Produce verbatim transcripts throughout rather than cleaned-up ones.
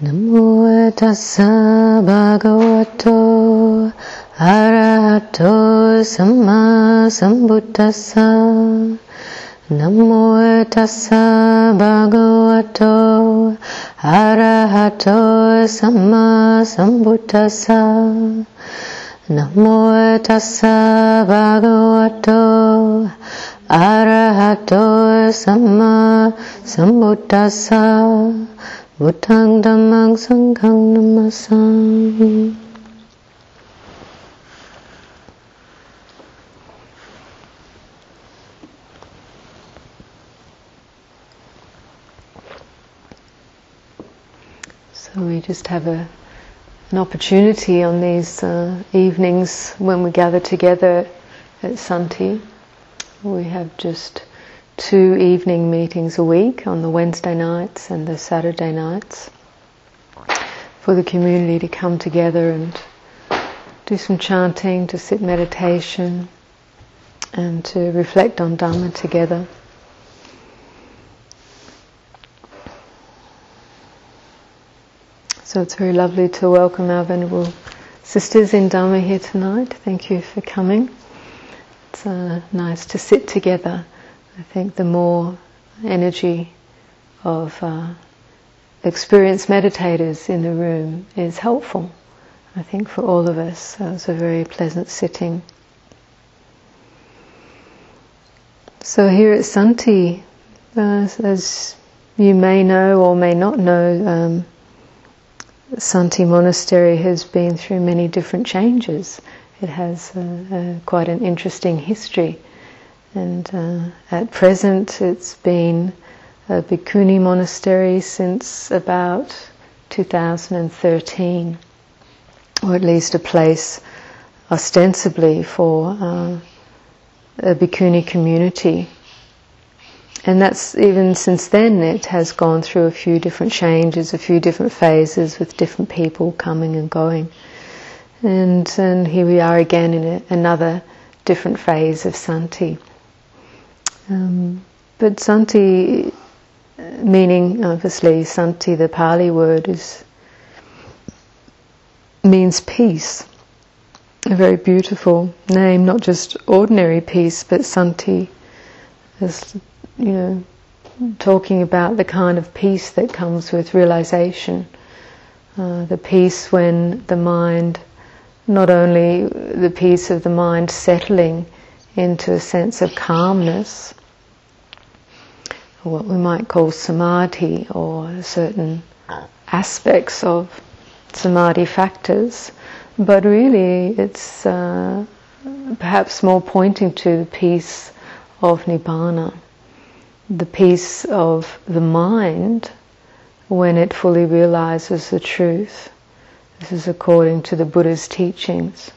Namo tassa bhagavato arahato samma sambuddhassa. Namo tassa bhagavato arahato samma sambuddhassa. Namo tassa bhagavato arahato samma sambuddhassa. Buddhang dhammang sanghang namasami. So we just have a, an opportunity on these uh, evenings when we gather together at Santi. We have just two evening meetings a week on the Wednesday nights and the Saturday nights for the community to come together and do some chanting, to sit meditation and to reflect on Dhamma together. So it's very lovely to welcome our Venerable Sisters in Dhamma here tonight. Thank you for coming. It's uh, nice to sit together. I think the more energy of uh, experienced meditators in the room is helpful, I think, for all of us. So it's a very pleasant sitting. So here at Santi, uh, as you may know or may not know, um, Santi Monastery has been through many different changes. It has uh, uh, quite an interesting history. And uh, at present it's been a Bhikkhuni monastery since about two thousand thirteen, or at least a place ostensibly for uh, a Bhikkhuni community. And that's even since then it has gone through a few different changes, a few different phases with different people coming and going. And, and here we are again in a, another different phase of Santi. Um, but Santi, meaning obviously Santi, the Pali word, is means peace. A very beautiful name, not just ordinary peace, but Santi is, you know, talking about the kind of peace that comes with realization. Uh, the peace when the mind, not only the peace of the mind settling into a sense of calmness, or what we might call samadhi, or certain aspects of samadhi factors, but really it's uh, perhaps more pointing to the peace of nibbana, the peace of the mind when it fully realizes the truth. This is according to the Buddha's teachings.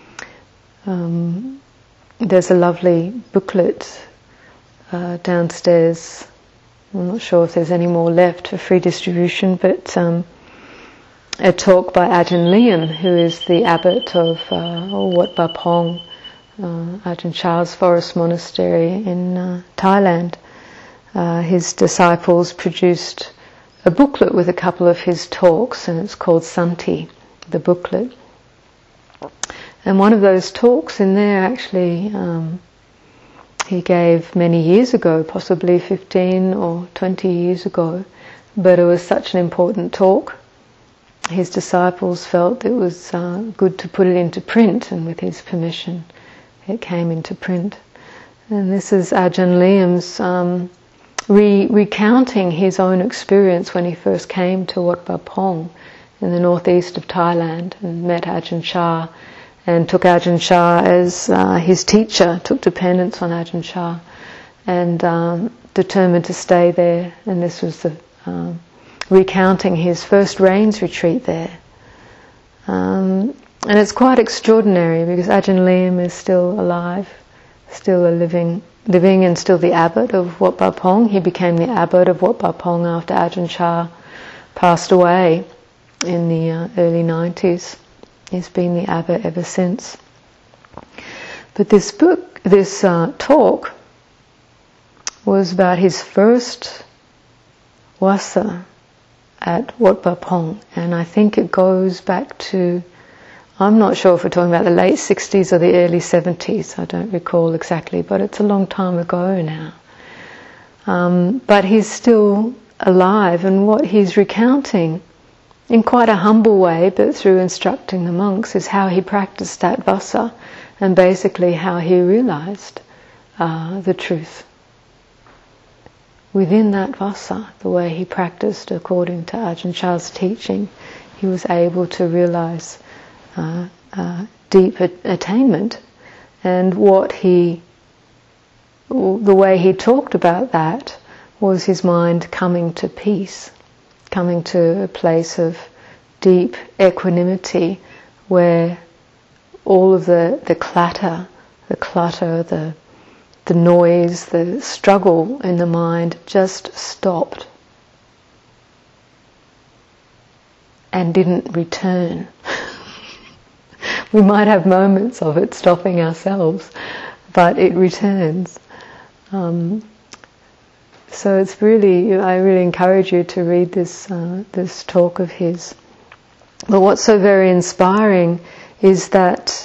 Um, there's a lovely booklet uh, downstairs. I'm not sure if there's any more left for free distribution, but um, a talk by Ajahn Liam, who is the abbot of uh, Wat Pah Pong, uh, Ajahn Chah's Forest Monastery in uh, Thailand. Uh, his disciples produced a booklet with a couple of his talks, and it's called Santi, the booklet. And one of those talks in there actually um, he gave many years ago, possibly fifteen or twenty years ago, but it was such an important talk. His disciples felt it was uh, good to put it into print, and with his permission it came into print. And this is Ajahn Liam's um, re- recounting his own experience when he first came to Wat Pah Pong in the northeast of Thailand and met Ajahn Chah and took Ajahn Chah as uh, his teacher, took dependence on Ajahn Chah and um, determined to stay there. And this was the um, recounting his first rains retreat there. Um, and it's quite extraordinary because Ajahn Liam is still alive, still a living living and still the abbot of Wat Pah Pong. He became the abbot of Wat Pah Pong after Ajahn Chah passed away in the uh, early nineties. He's been the abbot ever since. But this book, this uh, talk, was about his first wasa, at Wat Pah Pong, and I think it goes back to, I'm not sure if we're talking about the late sixties or the early seventies, I don't recall exactly, but it's a long time ago now. Um, but he's still alive, and what he's recounting in quite a humble way, but through instructing the monks, is how he practiced that vassa, and basically how he realized uh, the truth. Within that vassa, the way he practiced according to Ajahn Chah's teaching, he was able to realize uh, uh, deep at- attainment. And what he, the way he talked about that was his mind coming to peace, coming to a place of deep equanimity where all of the, the clatter, the clutter, the the noise, the struggle in the mind just stopped and didn't return. We might have moments of it stopping ourselves, but it returns. Um, so it's really, I really encourage you to read this uh, this talk of his. But what's so very inspiring is that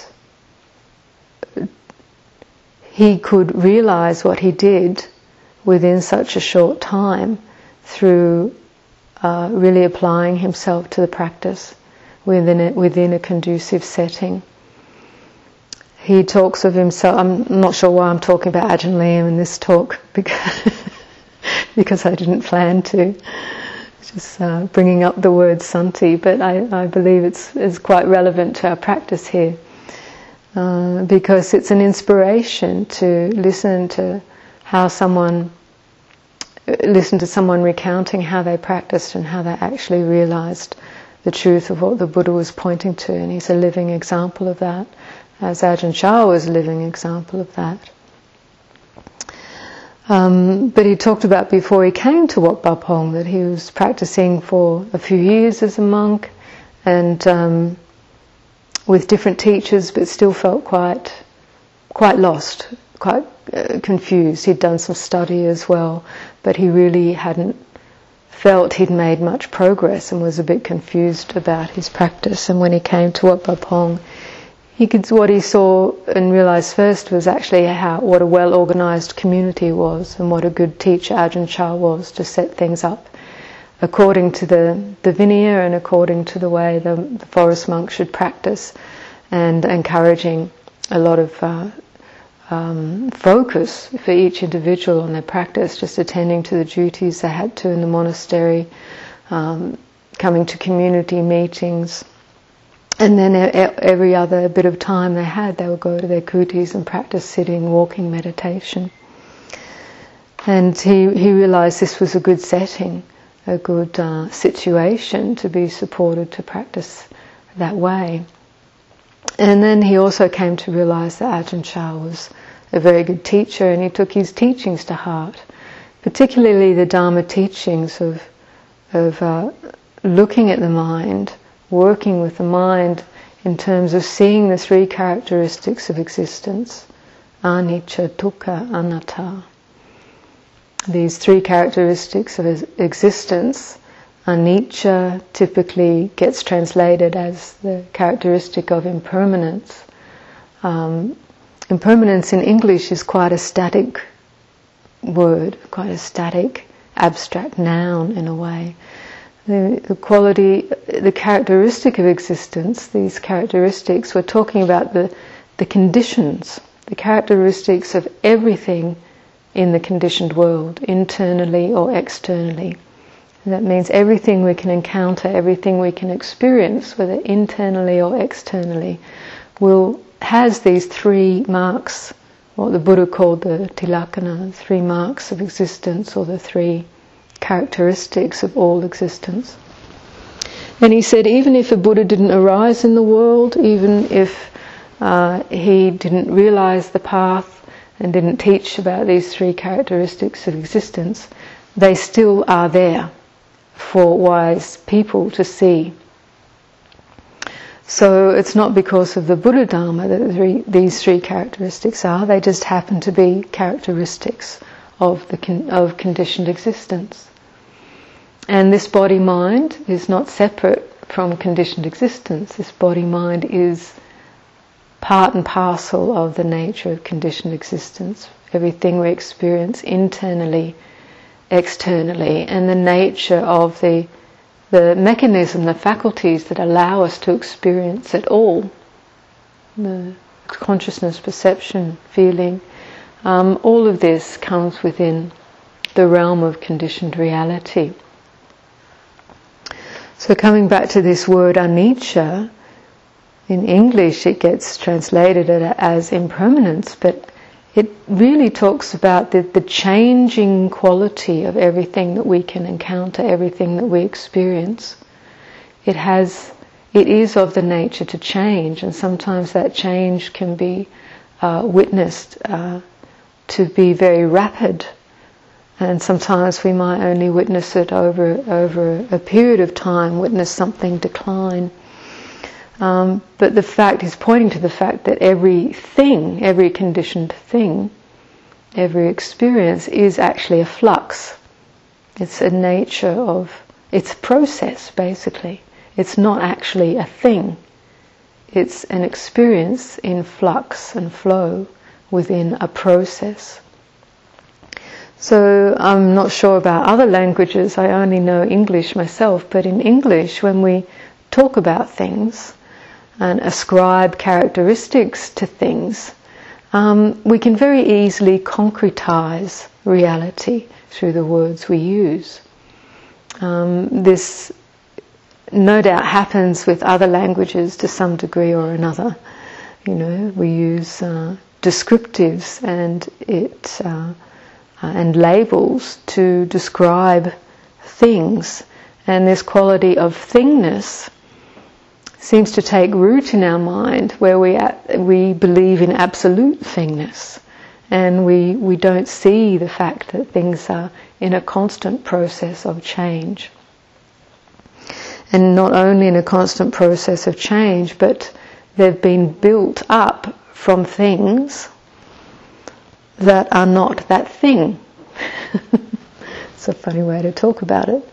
he could realize what he did within such a short time through uh, really applying himself to the practice within a, within a conducive setting. He talks of himself, I'm not sure why I'm talking about Ajahn Liam in this talk, because, because I didn't plan to, just uh, bringing up the word Santi, but I, I believe it's, it's quite relevant to our practice here. Uh, because it's an inspiration to listen to how someone, listen to someone recounting how they practiced and how they actually realized the truth of what the Buddha was pointing to, and he's a living example of that, as Ajahn Chah was a living example of that. Um, but he talked about before he came to Wat Pah Pong that he was practicing for a few years as a monk, and um, with different teachers, but still felt quite quite lost, quite uh, confused. He'd done some study as well, but he really hadn't felt he'd made much progress and was a bit confused about his practice. And when he came to Wat Pah Pong, he could, what he saw and realised first was actually how what a well-organised community was, and what a good teacher Ajahn Chah was to set things up according to the, the Vinaya and according to the way the, the forest monk should practice, and encouraging a lot of uh, um, focus for each individual on their practice, just attending to the duties they had to in the monastery, um, coming to community meetings, and then every other bit of time they had, they would go to their kutis and practice sitting, walking, meditation. And he, he realised this was a good setting, a good uh, situation to be supported to practice that way. And then he also came to realise that Ajahn Chah was a very good teacher, and he took his teachings to heart, particularly the Dharma teachings of of uh, looking at the mind, working with the mind in terms of seeing the three characteristics of existence, anicca, dukkha, anatta. These three characteristics of existence, anicca typically gets translated as the characteristic of impermanence. Um, impermanence in English is quite a static word, quite a static, abstract noun in a way. The, the quality, the characteristic of existence, these characteristics, we're talking about the, the conditions, the characteristics of everything in the conditioned world, internally or externally. And that means everything we can encounter, everything we can experience, whether internally or externally, will has these three marks, what the Buddha called the tilakkhana, three marks of existence, or the three characteristics of all existence. And he said even if a Buddha didn't arise in the world, even if uh, he didn't realize the path and didn't teach about these three characteristics of existence, they still are there for wise people to see. So it's not because of the Buddha Dharma that the three, these three characteristics are, they just happen to be characteristics of the con- of conditioned existence. And this body-mind is not separate from conditioned existence. This body-mind is part and parcel of the nature of conditioned existence. Everything we experience internally, externally, and the nature of the the mechanism, the faculties that allow us to experience it all. The consciousness, perception, feeling, um, all of this comes within the realm of conditioned reality. So coming back to this word anicca, in English it gets translated as impermanence, but it really talks about the, the changing quality of everything that we can encounter, everything that we experience. It has, it is of the nature to change, and sometimes that change can be uh, witnessed uh, to be very rapid, and sometimes we might only witness it over over a period of time, witness something decline. Um, but the fact is pointing to the fact that everything, every conditioned thing, every experience is actually a flux. It's a nature of, it's a process basically. It's not actually a thing. It's an experience in flux and flow within a process. So I'm not sure about other languages, I only know English myself, but in English when we talk about things and ascribe characteristics to things, um, we can very easily concretize reality through the words we use. Um, this no doubt happens with other languages to some degree or another. You know, we use uh, descriptives and it uh, uh, and labels to describe things, and this quality of thingness seems to take root in our mind, where we we believe in absolute thingness, and we we don't see the fact that things are in a constant process of change. And not only in a constant process of change, but they've been built up from things that are not that thing. It's a funny way to talk about it.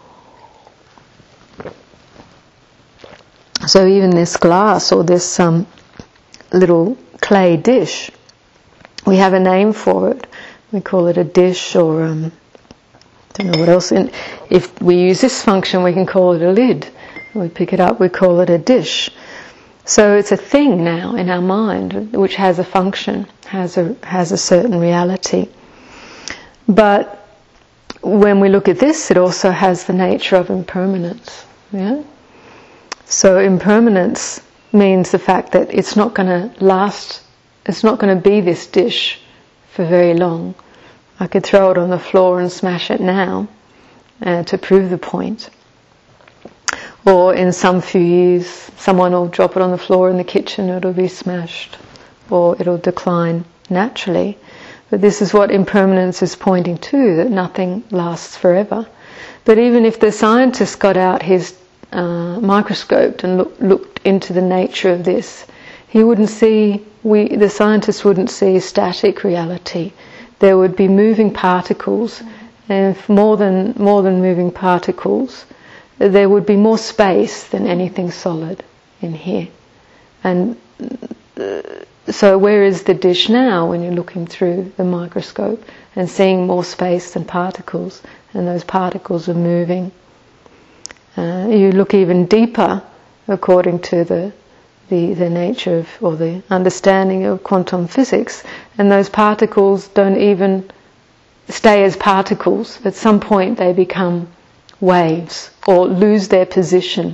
So even this glass or this um, little clay dish, we have a name for it. We call it a dish, or um, I don't know what else. In, if we use this function, we can call it a lid. We pick it up, we call it a dish. So it's a thing now in our mind, which has a function, has a has a certain reality. But when we look at this, it also has the nature of impermanence. Yeah. So impermanence means the fact that it's not going to last, it's not going to be this dish for very long. I could throw it on the floor and smash it now uh, to prove the point. Or in some few years, someone will drop it on the floor in the kitchen, it'll be smashed, or it'll decline naturally. But this is what impermanence is pointing to, that nothing lasts forever. But even if the scientist got out his Uh, microscoped and look, looked into the nature of this, he wouldn't see, we, the scientists wouldn't see static reality. There would be moving particles, and if more than more than moving particles, there would be more space than anything solid in here. And uh, so where is the dish now when you're looking through the microscope and seeing more space than particles, and those particles are moving? Uh, you look even deeper according to the, the the nature of, or the understanding of quantum physics, and those particles don't even stay as particles. At some point they become waves or lose their position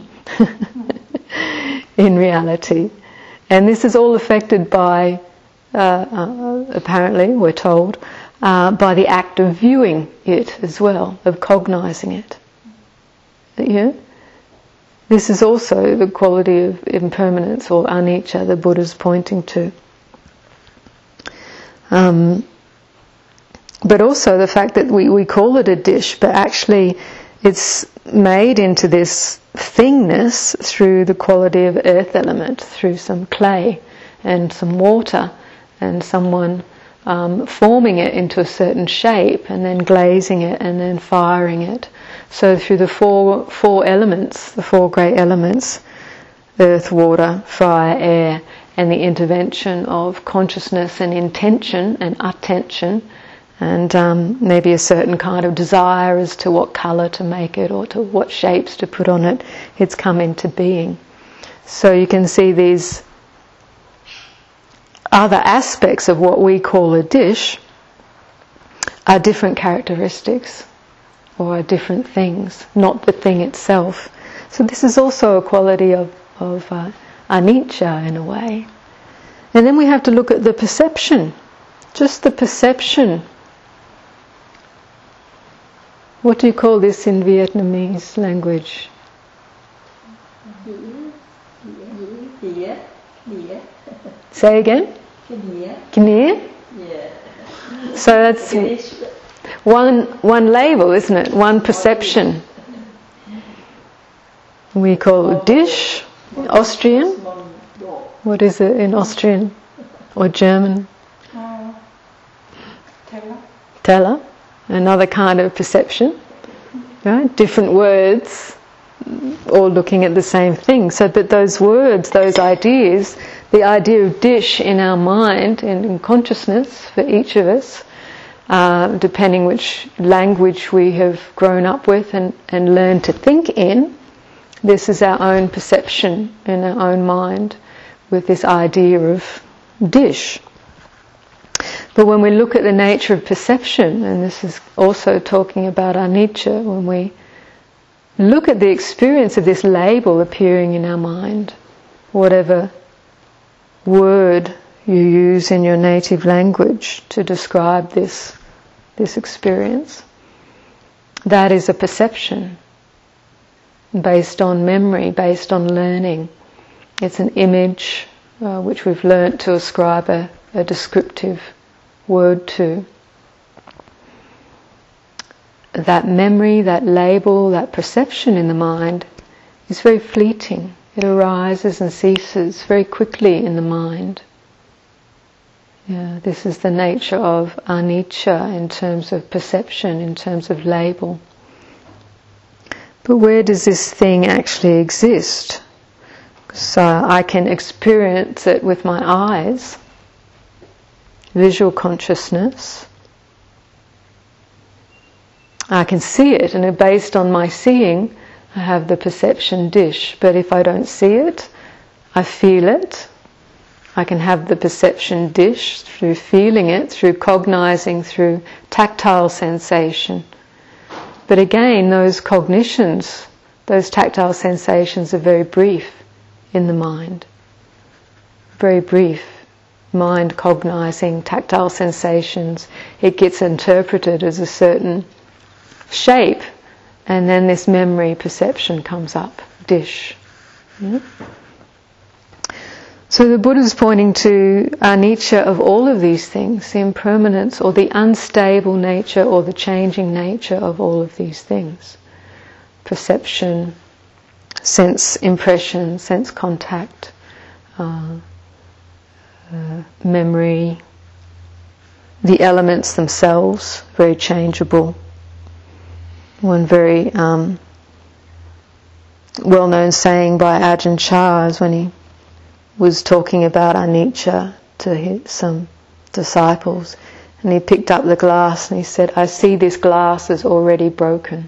in reality. And this is all affected by, uh, uh, apparently we're told, uh, by the act of viewing it as well, of cognizing it. Yeah? This is also the quality of impermanence, or anicca, the Buddha's pointing to. Um, but also the fact that we, we call it a dish, but actually it's made into this thingness through the quality of earth element, through some clay and some water, and someone um, forming it into a certain shape and then glazing it and then firing it. So through the four four elements, the four great elements, earth, water, fire, air, and the intervention of consciousness and intention and attention, and um, maybe a certain kind of desire as to what colour to make it or to what shapes to put on it, it's come into being. So you can see these other aspects of what we call a dish are different characteristics or are different things, not the thing itself. So this is also a quality of, of uh, anicca in a way. And then we have to look at the perception, just the perception. What do you call this in Vietnamese language? Say again? Kneer? Yeah. So that's one one label, isn't it? One perception. We call it dish, Austrian. What is it in Austrian or German? Teller. Another kind of perception. Right? Different words, all looking at the same thing. So that those words, those ideas, the idea of dish in our mind and in consciousness for each of us, uh, depending which language we have grown up with and, and learned to think in, this is our own perception in our own mind with this idea of dish. But when we look at the nature of perception, and this is also talking about anicca, when we look at the experience of this label appearing in our mind, whatever word you use in your native language to describe this, this experience, that is a perception based on memory, based on learning. It's an image uh, which we've learnt to ascribe a, a descriptive word to. That memory, that label, that perception in the mind is very fleeting. It arises and ceases very quickly in the mind. Yeah, this is the nature of anicca in terms of perception, in terms of label. But where does this thing actually exist? So I can experience it with my eyes, visual consciousness. I can see it, and based on my seeing, I have the perception dish. But if I don't see it, I feel it. I can have the perception dish through feeling it, through cognizing, through tactile sensation. But again, those cognitions, those tactile sensations are very brief in the mind. Very brief. Mind cognizing tactile sensations, it gets interpreted as a certain shape, and then this memory perception comes up, dish. Yeah? So the Buddha is pointing to anicca of all of these things, the impermanence or the unstable nature or the changing nature of all of these things. Perception, sense impression, sense contact, uh, uh, memory, the elements themselves, very changeable. One very um, well-known saying by Ajahn Chah is when he was talking about anicca to his, some disciples, and he picked up the glass and he said, "I see this glass is already broken."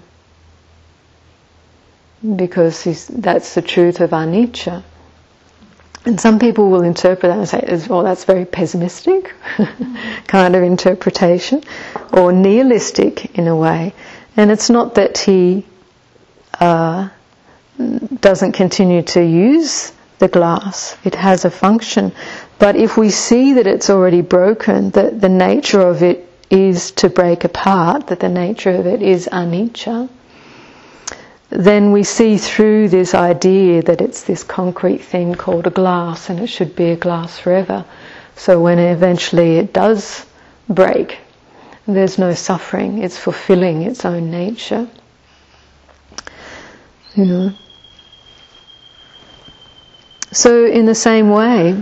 Because he's, that's the truth of anicca. And some people will interpret that and say, "Oh, that's very pessimistic," kind of interpretation, or nihilistic in a way. And it's not that he uh, doesn't continue to use the glass. It has a function. But if we see that it's already broken, that the nature of it is to break apart, that the nature of it is anicca, then we see through this idea that it's this concrete thing called a glass, and it should be a glass forever. So when eventually it does break, there's no suffering, it's fulfilling its own nature. You know. So in the same way,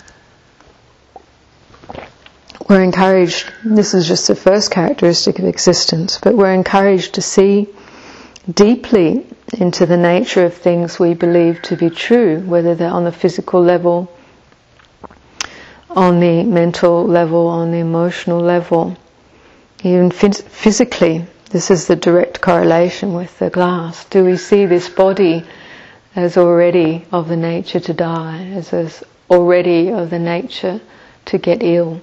we're encouraged, this is just the first characteristic of existence, but we're encouraged to see deeply into the nature of things we believe to be true, whether they're on the physical level, on the mental level, on the emotional level, even phys- physically. This is the direct correlation with the glass. Do we see this body as already of the nature to die, as, as already of the nature to get ill,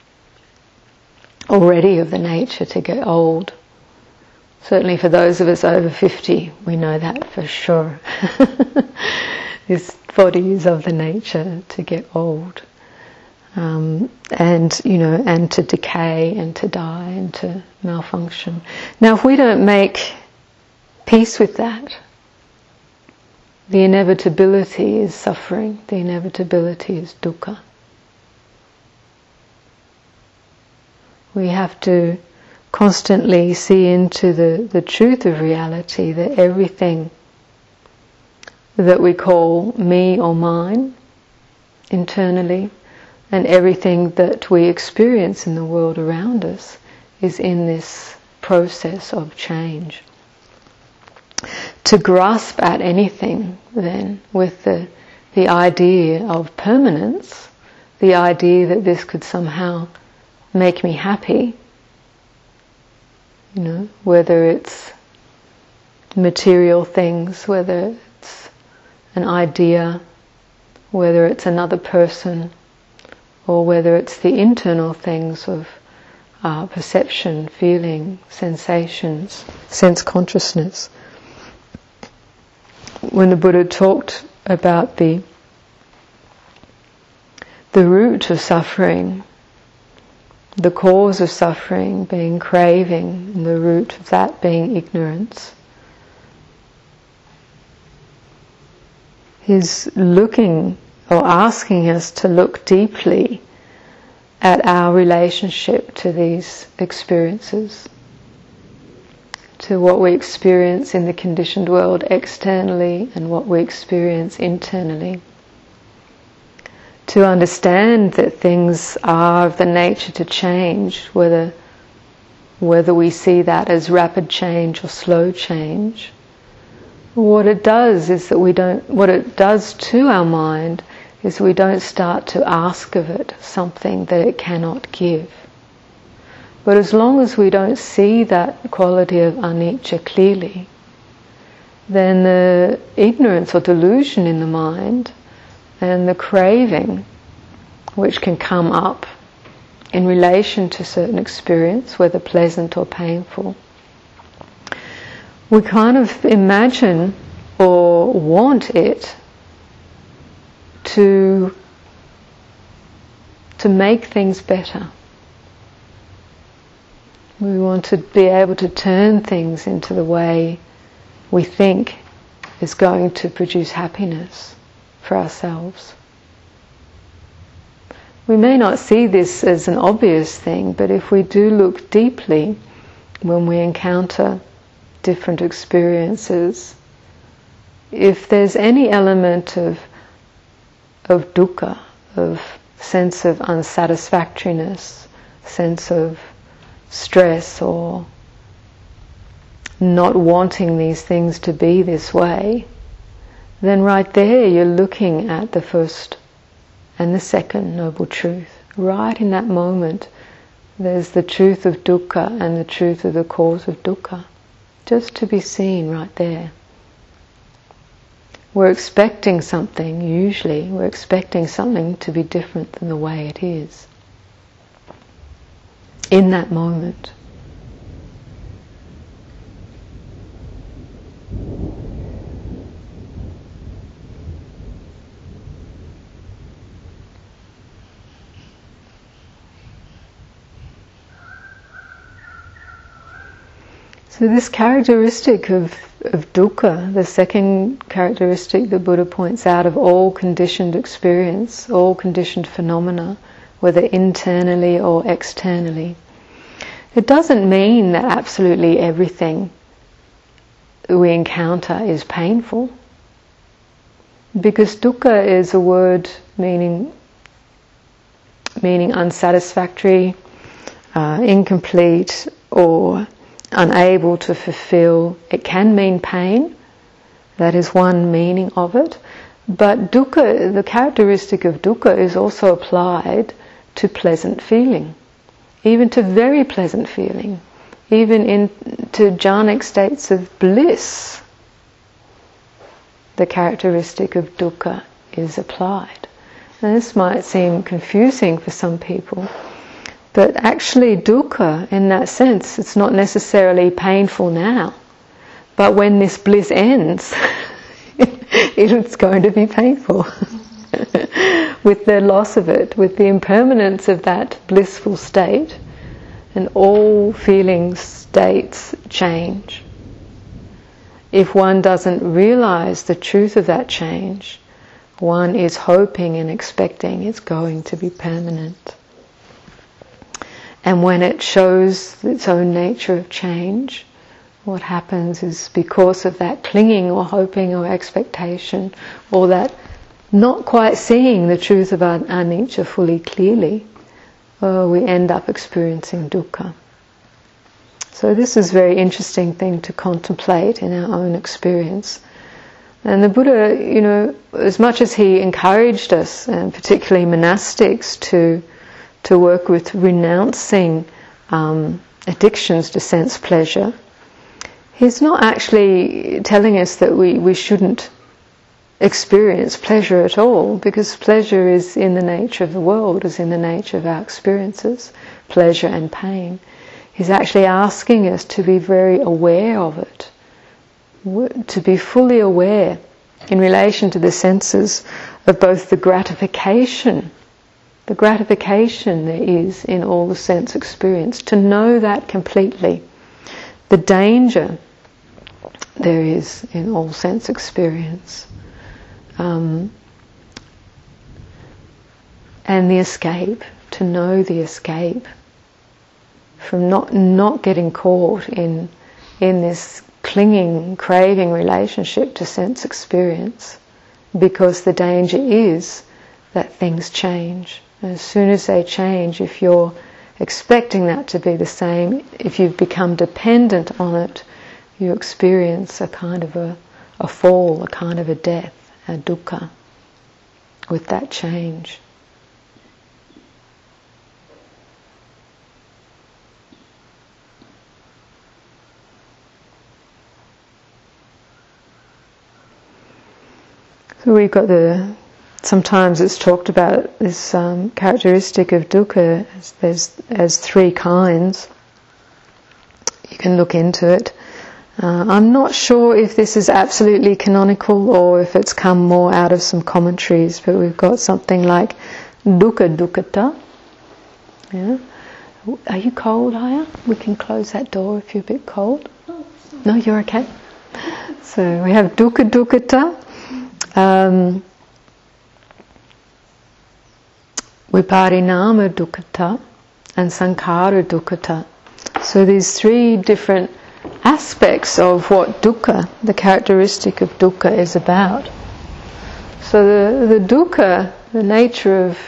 already of the nature to get old? Certainly for those of us over fifty, we know that for sure. This body is of the nature to get old. Um, and, you know, and to decay and to die and to malfunction. Now, if we don't make peace with that, the inevitability is suffering, the inevitability is dukkha. We have to constantly see into the, the truth of reality, that everything that we call me or mine internally, and everything that we experience in the world around us is in this process of change. To grasp at anything then with the, the idea of permanence, the idea that this could somehow make me happy, you know, whether it's material things, whether it's an idea, whether it's another person, or whether it's the internal things of uh, perception, feeling, sensations, sense consciousness. When the Buddha talked about the the root of suffering, the cause of suffering being craving, and the root of that being ignorance, he's looking or asking us to look deeply at our relationship to these experiences, to what we experience in the conditioned world externally and what we experience internally. To understand that things are of the nature to change, whether whether we see that as rapid change or slow change. What it does is that we don't, what it does to our mind is we don't start to ask of it something that it cannot give. But as long as we don't see that quality of anicca clearly, then the ignorance or delusion in the mind and the craving which can come up in relation to certain experience, whether pleasant or painful, we kind of imagine or want it to to make things better. We want to be able to turn things into the way we think is going to produce happiness for ourselves. We may not see this as an obvious thing, but if we do look deeply when we encounter different experiences, if there's any element of of dukkha, of sense of unsatisfactoriness, sense of stress or not wanting these things to be this way, then right there you're looking at the first and the second noble truth. Right in that moment there's the truth of dukkha and the truth of the cause of dukkha, just to be seen right there. We're expecting something, usually, we're expecting something to be different than the way it is in that moment. So this characteristic of, of dukkha, the second characteristic the Buddha points out of all conditioned experience, all conditioned phenomena, whether internally or externally, it doesn't mean that absolutely everything we encounter is painful. Because dukkha is a word meaning meaning unsatisfactory, uh, incomplete, or unable to fulfill. It can mean pain. That is one meaning of it. But dukkha, the characteristic of dukkha is also applied to pleasant feeling, even to very pleasant feeling, even in to jhanic states of bliss. The characteristic of dukkha is applied. And this might seem confusing for some people, but actually dukkha, in that sense, it's not necessarily painful now, but when this bliss ends, it's going to be painful. With the loss of it, with the impermanence of that blissful state, and all feeling states change. If one doesn't realize the truth of that change, one is hoping and expecting it's going to be permanent. And when it shows its own nature of change, what happens is, because of that clinging or hoping or expectation, or that not quite seeing the truth of our anicca fully clearly, uh, we end up experiencing dukkha. So this is a very interesting thing to contemplate in our own experience. And the Buddha, you know, as much as he encouraged us, and particularly monastics, to to work with renouncing um, addictions to sense pleasure, he's not actually telling us that we, we shouldn't experience pleasure at all, because pleasure is in the nature of the world, is in the nature of our experiences, pleasure and pain. He's actually asking us to be very aware of it, to be fully aware in relation to the senses of both the gratification, the gratification there is in all the sense experience, to know that completely, the danger there is in all sense experience, um, and the escape, to know the escape from not not getting caught in in this clinging, craving relationship to sense experience, because the danger is that things change. As soon as they change, if you're expecting that to be the same, if you've become dependent on it, you experience a kind of a, a fall, a kind of a death, a dukkha, with that change. So we've got the, sometimes it's talked about this um, characteristic of dukkha as, there's, as three kinds. You can look into it. Uh, I'm not sure if this is absolutely canonical or if it's come more out of some commentaries, but we've got something like dukkha dukkhata. Yeah. Are you cold, Aya? We can close that door if you're a bit cold. No, you're okay. So we have dukkha dukkhata, um, viparinama dukkhata, and sankhara dukkhata. So these three different aspects of what dukkha, the characteristic of dukkha, is about. So the, the dukkha, the nature of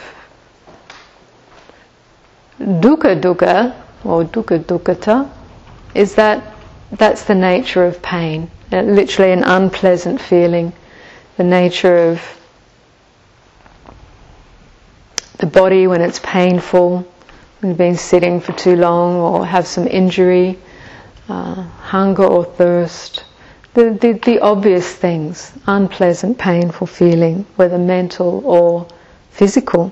dukkha dukkha, or dukkha dukkhata, is that that's the nature of pain, uh, literally an unpleasant feeling, the nature of the body when it's painful, when you've been sitting for too long or have some injury, uh, hunger or thirst, the, the, the obvious things, unpleasant, painful feeling, whether mental or physical.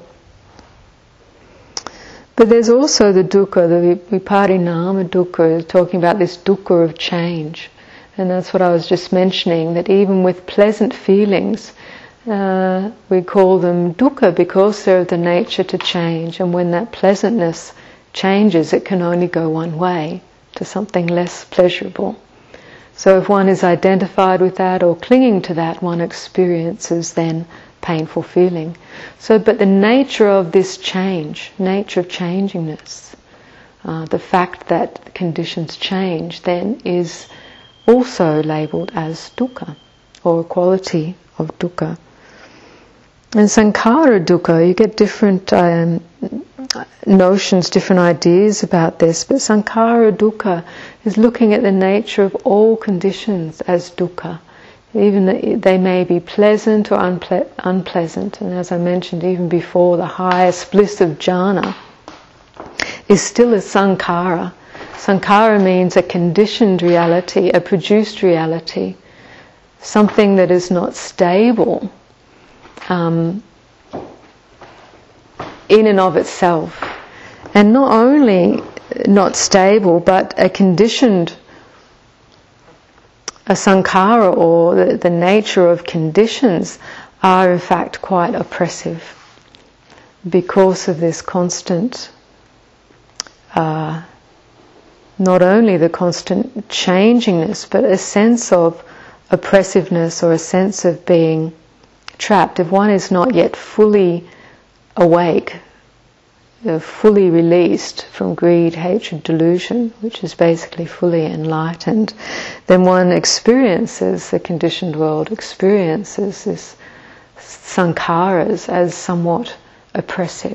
But there's also the dukkha, the viparinama dukkha, talking about this dukkha of change. And that's what I was just mentioning, that even with pleasant feelings, uh, we call them dukkha because they're of the nature to change. And when that pleasantness changes, it can only go one way, to something less pleasurable. So if one is identified with that or clinging to that, one experiences then painful feeling. So, but the nature of this change, nature of changingness, uh, the fact that conditions change, then is also labelled as dukkha, or a quality of dukkha. And sankhara dukkha, you get different um, notions, different ideas about this, but sankhara dukkha is looking at the nature of all conditions as dukkha. Even they may be pleasant or unple- unpleasant, and as I mentioned even before, the highest bliss of jhana is still a sankhara. Sankhara means a conditioned reality, a produced reality, something that is not stable um, in and of itself. And not only not stable, but a conditioned, a sankhara, or the, the nature of conditions, are in fact quite oppressive because of this constant, uh, not only the constant changingness, but a sense of oppressiveness or a sense of being trapped. If one is not yet fully awake, uh, fully released from greed, hatred, delusion, which is basically fully enlightened, then one experiences the conditioned world, experiences this sankharas as somewhat oppressive.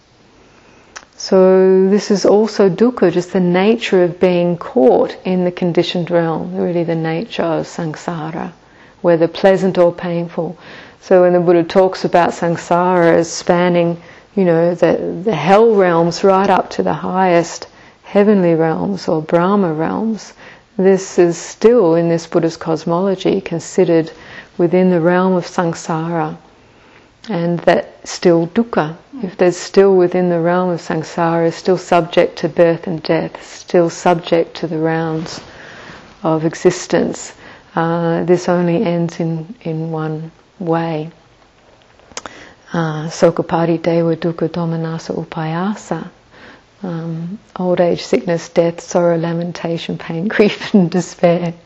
So this is also dukkha, just the nature of being caught in the conditioned realm, really the nature of samsara, whether pleasant or painful. So when the Buddha talks about samsara as spanning, you know, the, the hell realms right up to the highest heavenly realms or Brahma realms, this is still, in this Buddhist cosmology, considered within the realm of samsara. And that still dukkha, if there's still within the realm of samsara, is still subject to birth and death, still subject to the rounds of existence. Uh, this only ends in, in one way. Uh, Sokapati deva dukkha domanasa upayasa. Um, old age, sickness, death, sorrow, lamentation, pain, grief and despair.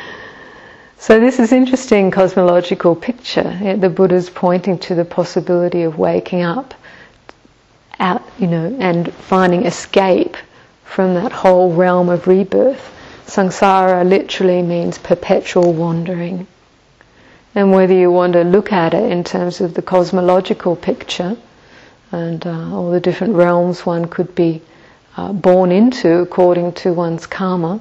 So this is interesting cosmological picture. The Buddha's pointing to the possibility of waking up out, you know, and finding escape from that whole realm of rebirth. Samsara literally means perpetual wandering. And whether you want to look at it in terms of the cosmological picture and uh, all the different realms one could be uh, born into according to one's karma,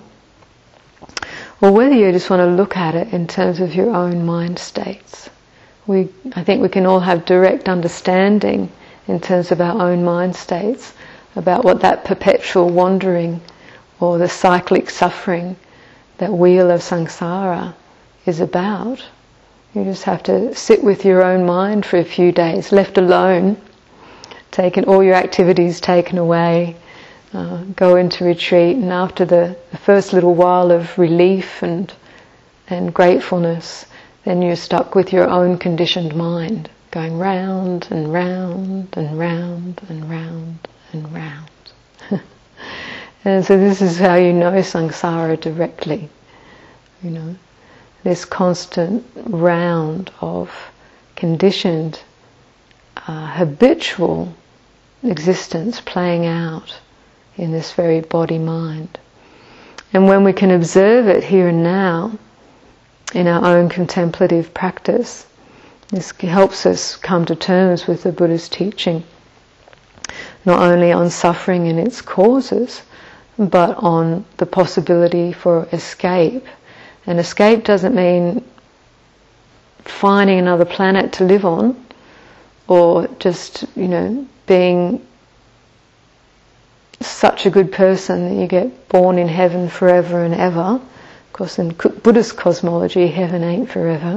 or whether you just want to look at it in terms of your own mind states. We, I think we can all have direct understanding in terms of our own mind states about what that perpetual wandering or the cyclic suffering, that wheel of samsara, is about. You just have to sit with your own mind for a few days, left alone, taken all your activities taken away, uh, go into retreat, and after the, the first little while of relief and and gratefulness, then you're stuck with your own conditioned mind, going round and round and round and round and round. And so this is how you know samsara directly, you know. This constant round of conditioned, uh, habitual existence playing out in this very body-mind. And when we can observe it here and now, in our own contemplative practice, this helps us come to terms with the Buddha's teaching, not only on suffering and its causes, but on the possibility for escape. And escape doesn't mean finding another planet to live on, or just, you know, being such a good person that you get born in heaven forever and ever. Of course, in Buddhist cosmology, heaven ain't forever.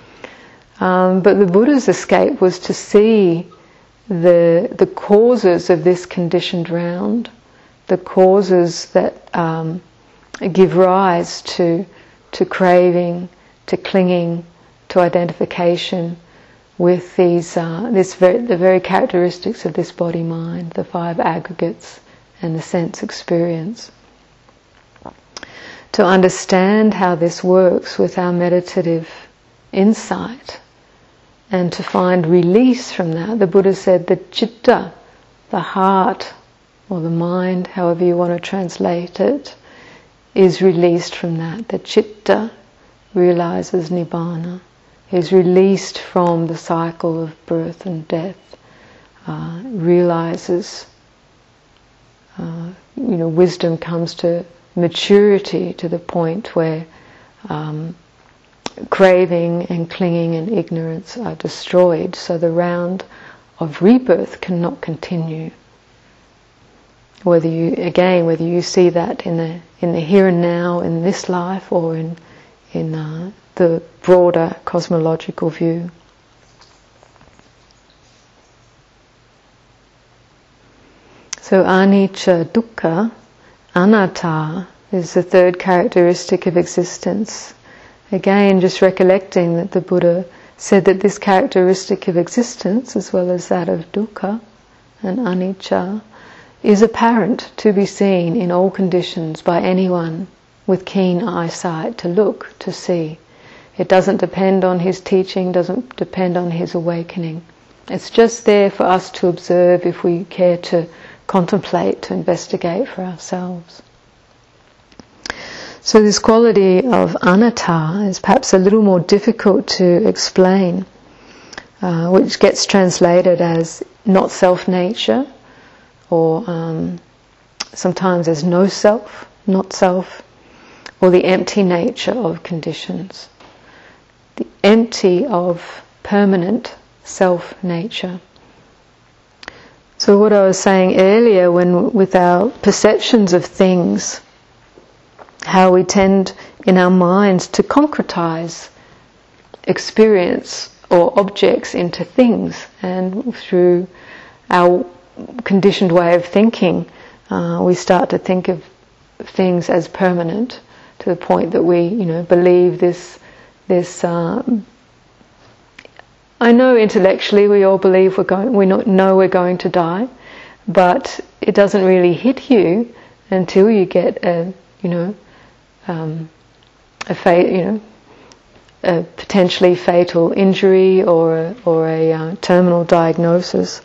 Um, but the Buddha's escape was to see the the causes of this conditioned round, the causes that um, give rise to to craving, to clinging, to identification with these uh, this very, the very characteristics of this body-mind, the five aggregates and the sense experience. To understand how this works with our meditative insight and to find release from that, the Buddha said the citta, the heart or the mind, however you want to translate it, is released from that. The citta realizes nibbana, is released from the cycle of birth and death, uh, realizes uh, you know, wisdom comes to maturity to the point where um, craving and clinging and ignorance are destroyed, so the round of rebirth cannot continue. Whether you, again, whether you see that in the in the here and now, in this life, or in in uh, the broader cosmological view. So anicca, dukkha, anatta is the third characteristic of existence. Again, just recollecting that the Buddha said that this characteristic of existence, as well as that of dukkha and anicca, is apparent to be seen in all conditions by anyone with keen eyesight to look, to see. It doesn't depend on his teaching, doesn't depend on his awakening. It's just there for us to observe if we care to contemplate, to investigate for ourselves. So this quality of anatta is perhaps a little more difficult to explain, uh, which gets translated as not self-nature, or um, sometimes as no self, not self, or the empty nature of conditions. The empty of permanent self-nature. So what I was saying earlier, when with our perceptions of things, how we tend in our minds to concretize experience or objects into things, and through our conditioned way of thinking, uh, we start to think of things as permanent, to the point that we, you know, believe this. This um, I know intellectually we all believe we're going, we know we're going to die, but it doesn't really hit you until you get a, you know, um, a fa- you know, a potentially fatal injury or a, or a uh, terminal diagnosis.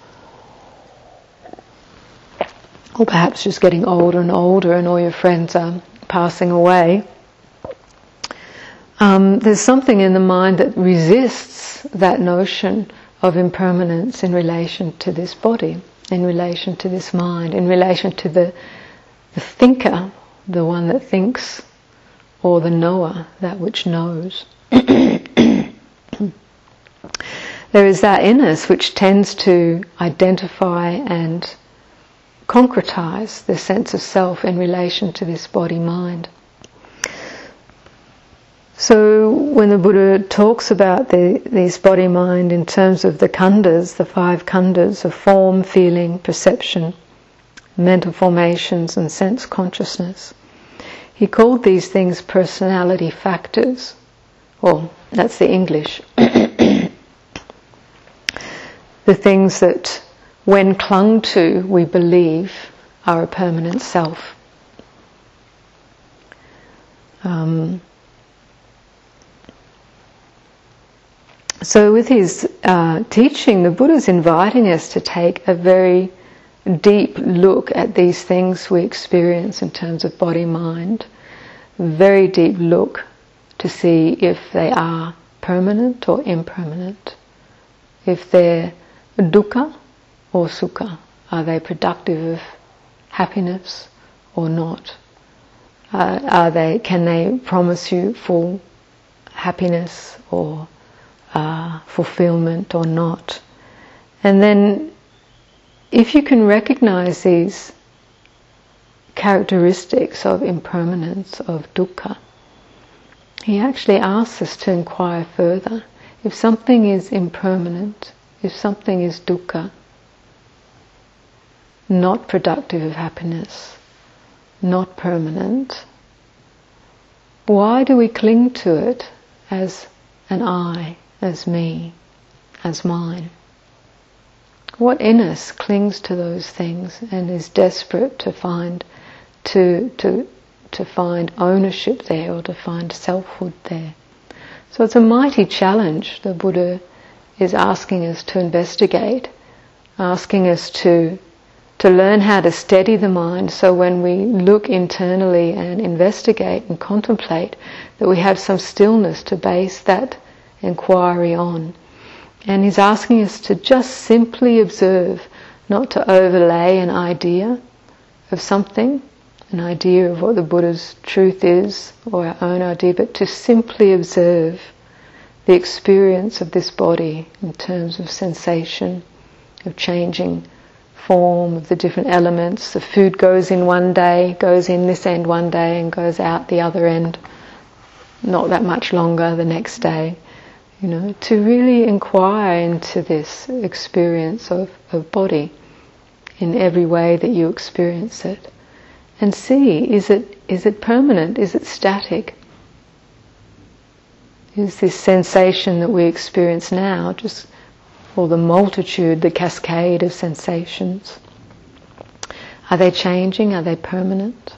Or perhaps just getting older and older and all your friends are passing away. Um, there's something in the mind that resists that notion of impermanence in relation to this body, in relation to this mind, in relation to the, the thinker, the one that thinks, or the knower, that which knows. There is that in us which tends to identify and concretize the sense of self in relation to this body-mind. So when the Buddha talks about the, these body-mind in terms of the khandhas, the five khandhas of form, feeling, perception, mental formations and sense consciousness, he called these things personality factors. Well, that's the English. The things that, when clung to, we believe are a permanent self. Um, so with his uh, teaching, the Buddha's inviting us to take a very deep look at these things we experience in terms of body-mind. Very deep look to see if they are permanent or impermanent. If they're dukkha or sukha. Are they productive of happiness or not? Uh, are they? Can they promise you full happiness or uh, fulfillment or not? And then, if you can recognize these characteristics of impermanence, of dukkha, he actually asks us to inquire further. If something is impermanent, if something is dukkha, not productive of happiness, not permanent, why do we cling to it as an I, as me, as mine? What in us clings to those things and is desperate to find to to to find ownership there, or to find selfhood there? So it's a mighty challenge the Buddha is asking us to investigate, asking us to to learn how to steady the mind, so when we look internally and investigate and contemplate, that we have some stillness to base that inquiry on. And he's asking us to just simply observe, not to overlay an idea, of something, an idea of what the Buddha's truth is, or our own idea, but to simply observe the experience of this body in terms of sensation, of changing form, of the different elements. The food goes in one day, goes in this end one day and goes out the other end not that much longer the next day. You know, to really inquire into this experience of, of body in every way that you experience it, and see, is it is it permanent? Is it static? Is this sensation that we experience now just, or the multitude, the cascade of sensations, are they changing? Are they permanent?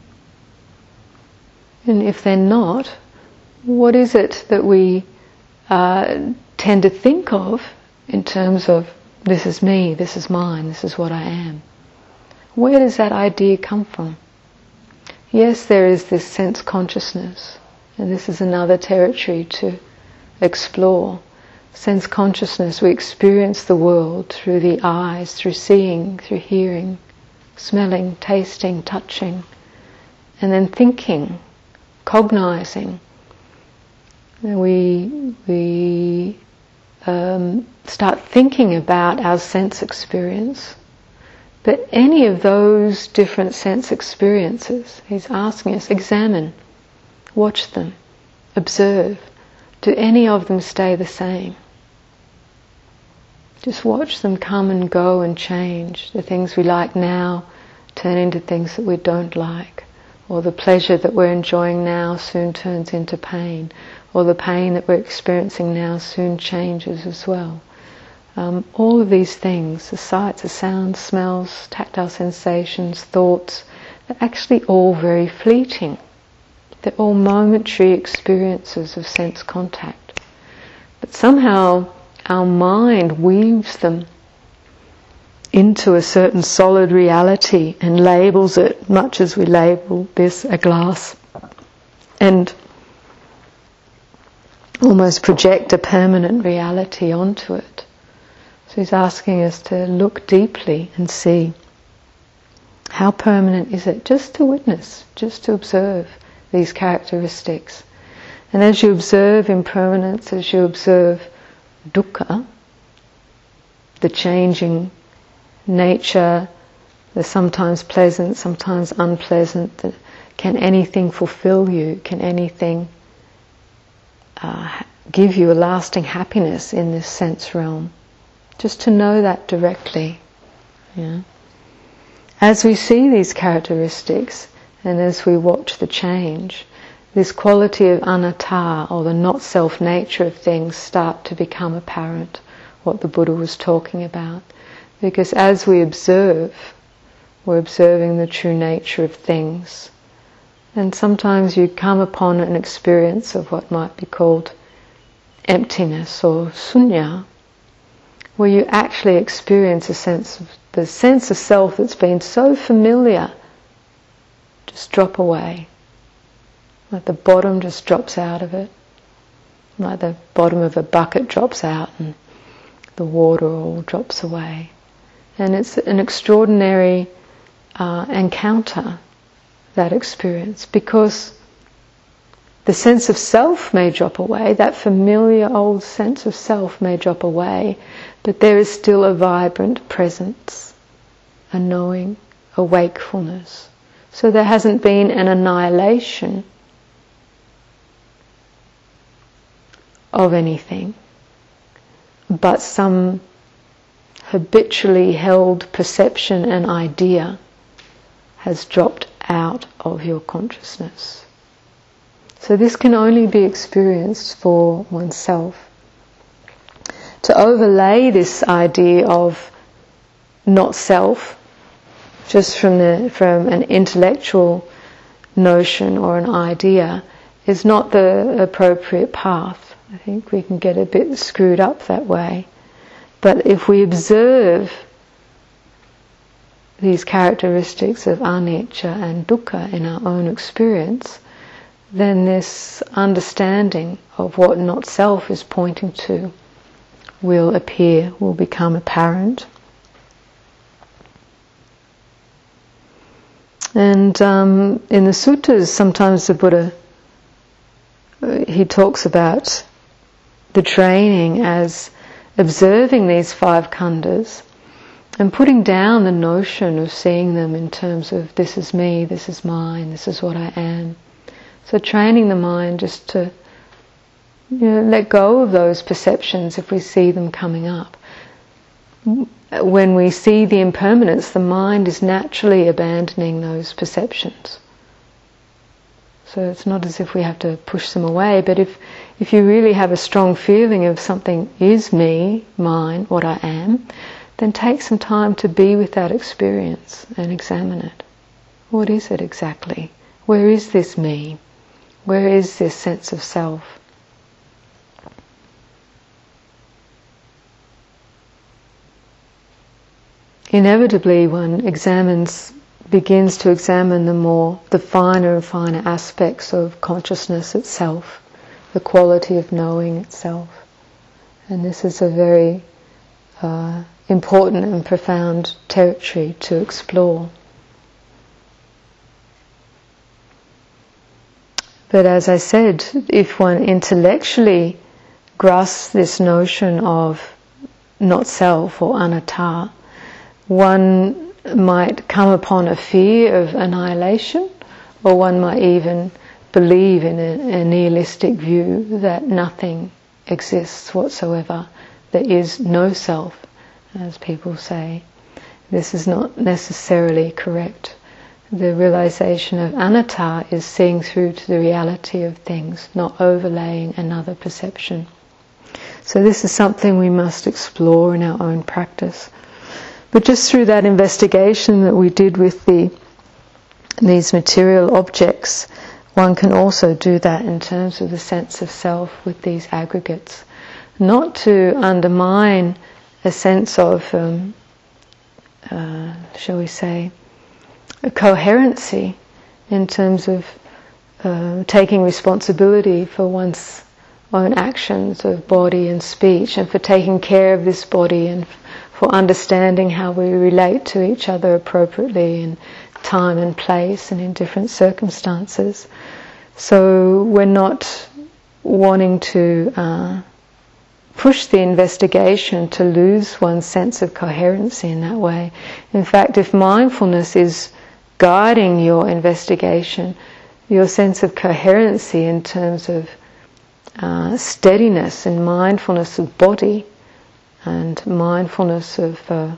And if they're not, what is it that we uh, tend to think of in terms of, this is me, this is mine, this is what I am? Where does that idea come from? Yes, there is this sense consciousness, and this is another territory to explore. Sense consciousness, we experience the world through the eyes, through seeing, through hearing, smelling, tasting, touching, and then thinking, cognizing. And we we um, start thinking about our sense experience. But any of those different sense experiences, he's asking us, examine, watch them, observe. Do any of them stay the same? Just watch them come and go and change. The things we like now turn into things that we don't like. Or the pleasure that we're enjoying now soon turns into pain. Or the pain that we're experiencing now soon changes as well. Um, all of these things, the sights, the sounds, smells, tactile sensations, thoughts, they're actually all very fleeting. They're all momentary experiences of sense contact. But somehow our mind weaves them into a certain solid reality and labels it, much as we label this a glass, and almost project a permanent reality onto it. So he's asking us to look deeply and see, how permanent is it? Just to witness, just to observe these characteristics. And as you observe impermanence, as you observe dukkha, the changing nature, the sometimes pleasant, sometimes unpleasant, the, can anything fulfill you? Can anything uh, give you a lasting happiness in this sense realm? Just to know that directly. Yeah. As we see these characteristics, and as we watch the change, this quality of anatta, or the not-self nature of things, start to become apparent, what the Buddha was talking about. Because as we observe, we're observing the true nature of things. And sometimes you come upon an experience of what might be called emptiness or sunya, where you actually experience a sense of, the sense of self that's been so familiar, just drop away. Like the bottom just drops out of it. Like the bottom of a bucket drops out and the water all drops away. And it's an extraordinary uh, encounter, that experience, because the sense of self may drop away, that familiar old sense of self may drop away, but there is still a vibrant presence, a knowing, a wakefulness. So there hasn't been an annihilation of anything, but some habitually held perception and idea has dropped out of your consciousness. So this can only be experienced for oneself. To overlay this idea of not self, just from the from an intellectual notion or an idea, is not the appropriate path. I think we can get a bit screwed up that way. But if we observe these characteristics of anicca and dukkha in our own experience, then this understanding of what not self is pointing to will appear, will become apparent. And um, in the suttas, sometimes the Buddha, uh, he talks about the training as observing these five khandhas and putting down the notion of seeing them in terms of this is me, this is mine, this is what I am. So training the mind just to, you know, let go of those perceptions if we see them coming up. When we see the impermanence, the mind is naturally abandoning those perceptions. So it's not as if we have to push them away, but if, if you really have a strong feeling of something is me, mine, what I am, then take some time to be with that experience and examine it. What is it exactly? Where is this me? Where is this sense of self? Inevitably, one examines, begins to examine the more, the finer and finer aspects of consciousness itself, the quality of knowing itself. And this is a very uh, important and profound territory to explore. But as I said, if one intellectually grasps this notion of not self or anatta, one might come upon a fear of annihilation, or one might even believe in a, a nihilistic view that nothing exists whatsoever. There is no self, as people say. This is not necessarily correct. The realization of anatta is seeing through to the reality of things, not overlaying another perception. So this is something we must explore in our own practice. But just through that investigation that we did with the these material objects, one can also do that in terms of the sense of self with these aggregates. Not to undermine a sense of, um, uh, shall we say, a coherency in terms of uh, taking responsibility for one's own actions of body and speech, and for taking care of this body, and for understanding how we relate to each other appropriately in time and place and in different circumstances. So we're not wanting to uh, push the investigation to lose one's sense of coherency in that way. In fact, if mindfulness is guiding your investigation, your sense of coherency in terms of uh, steadiness and mindfulness of body and mindfulness of uh,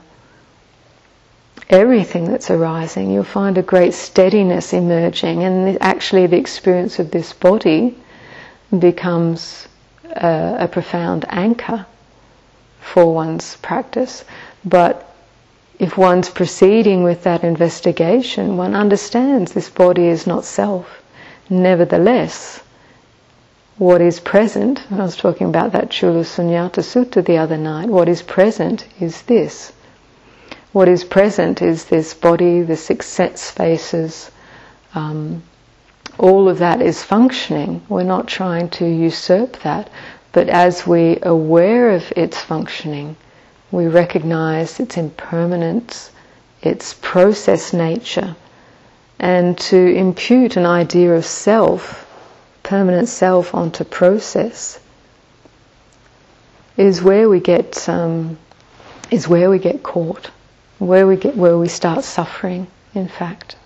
everything that's arising, you'll find a great steadiness emerging, and actually the experience of this body becomes a, a profound anchor for one's practice. But if one's proceeding with that investigation, one understands this body is not self. Nevertheless, what is present, I was talking about that Chula Sunyata Sutta the other night, what is present is this. What is present is this body, the six sense spaces, um, all of that is functioning. We're not trying to usurp that, but as we're aware of its functioning, we recognize its impermanence, its process nature, and to impute an idea of self, permanent self, onto process is where we get um, is where we get caught, where we get where we start suffering. In fact,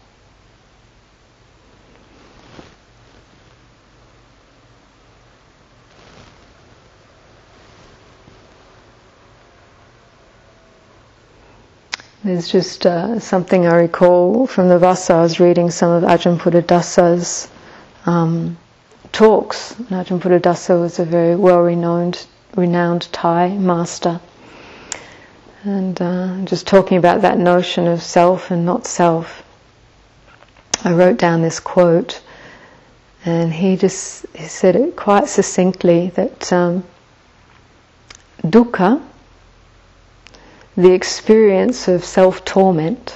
there's just uh, something I recall from the Vassa. I was reading some of Ajahn Buddhadasa's um, talks. Ajahn Buddhadasa was a very well-renowned renowned Thai master, and uh, just talking about that notion of self and not self, I wrote down this quote, and he just he said it quite succinctly, that um, dukkha, the experience of self-torment,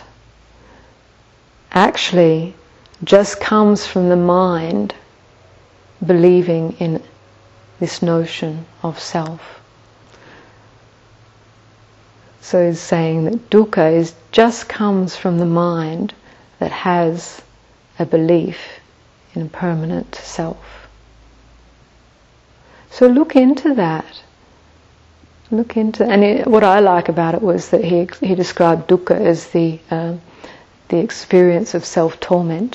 actually just comes from the mind believing in this notion of self. So he's saying that dukkha is just comes from the mind that has a belief in a permanent self. So look into that. Look into, and it, what I like about it was that he he described dukkha as the uh, the experience of self-torment,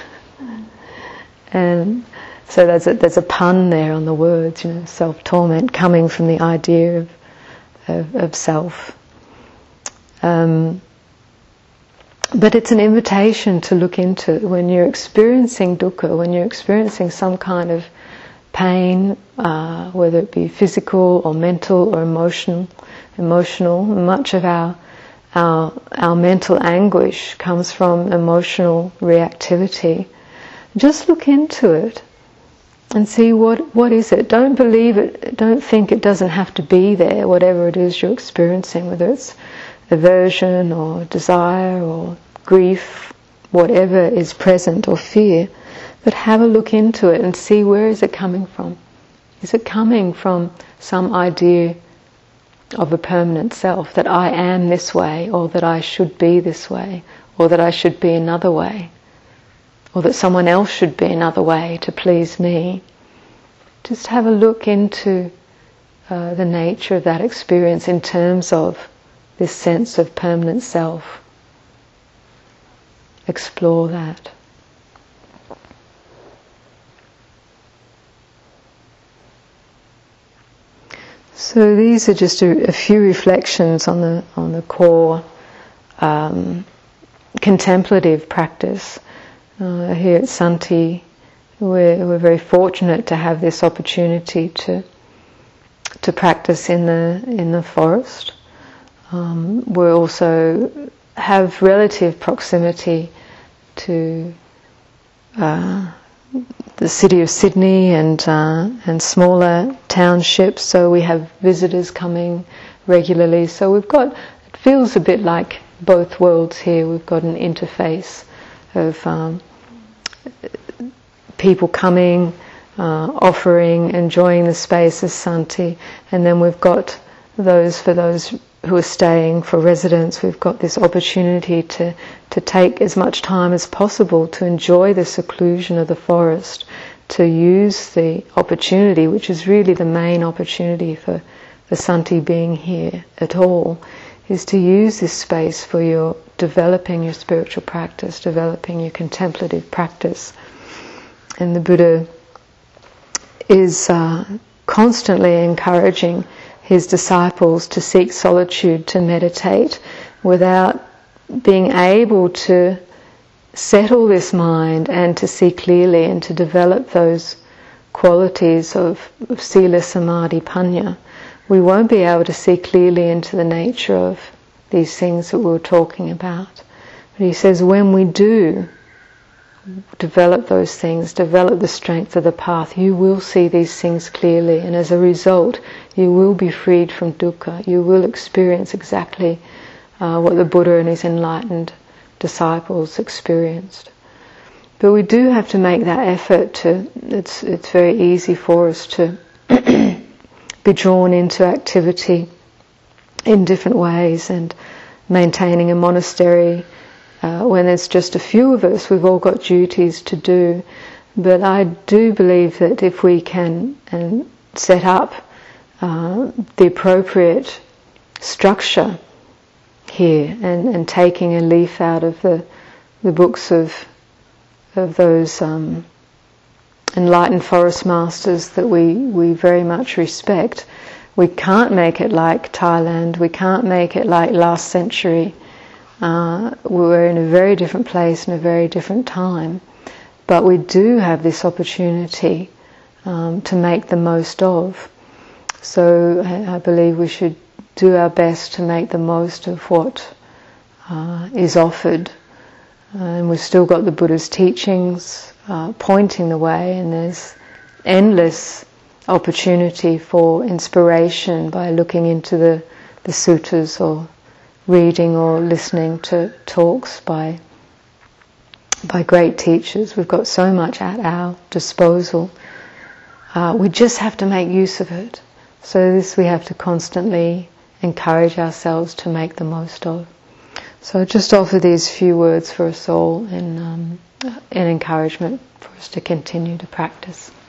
and so there's a there's a pun there on the words, you know, self-torment coming from the idea of of, of self. Um, but it's an invitation to look into when you're experiencing dukkha, when you're experiencing some kind of pain, uh, whether it be physical or mental or emotional. Emotional. Much of our our our mental anguish comes from emotional reactivity. Just look into it and see what what is it. Don't believe it. Don't think it doesn't have to be there. Whatever it is you're experiencing, whether it's aversion or desire or grief, whatever is present, or fear. But have a look into it and see, where is it coming from? Is it coming from some idea of a permanent self, that I am this way, or that I should be this way, or that I should be another way, or that someone else should be another way to please me? Just have a look into uh, the nature of that experience in terms of this sense of permanent self. Explore that. So these are just a, a few reflections on the on the core um, contemplative practice. Uh, here at Santi, we're, we're very fortunate to have this opportunity to to practice in the in the forest. Um, we also have relative proximity to uh, the city of Sydney and uh, and smaller townships, so we have visitors coming regularly. So we've got, it feels a bit like both worlds here. We've got an interface of um, people coming, uh, offering, enjoying the space as Santi, and then we've got those, for those who are staying, for residents, we've got this opportunity to, to take as much time as possible to enjoy the seclusion of the forest, to use the opportunity, which is really the main opportunity for, for Santi being here at all, is to use this space for your developing your spiritual practice, developing your contemplative practice. And the Buddha is uh, constantly encouraging his disciples to seek solitude, to meditate, without being able to settle this mind and to see clearly and to develop those qualities of, of sila, samadhi, panya. We won't be able to see clearly into the nature of these things that we were talking about. But he says, when we do develop those things, develop the strength of the path, you will see these things clearly, and as a result you will be freed from dukkha. You will experience exactly uh, what the Buddha and his enlightened disciples experienced. But we do have to make that effort to, it's, it's very easy for us to be drawn into activity in different ways, and maintaining a monastery. Uh, when there's just a few of us, we've all got duties to do. But I do believe that if we can and set up uh, the appropriate structure here, and, and taking a leaf out of the the books of of those um, enlightened forest masters that we, we very much respect, we can't make it like Thailand, we can't make it like last century. Uh, we're in a very different place in a very different time, but we do have this opportunity um, to make the most of. So I, I believe we should do our best to make the most of what uh, is offered. Uh, and we've still got the Buddha's teachings uh, pointing the way, and there's endless opportunity for inspiration by looking into the, the suttas, or reading or listening to talks by by great teachers. We've got so much at our disposal. Uh, we just have to make use of it. So this we have to constantly encourage ourselves to make the most of. So I just offer these few words for us all in, um, in encouragement for us to continue to practice.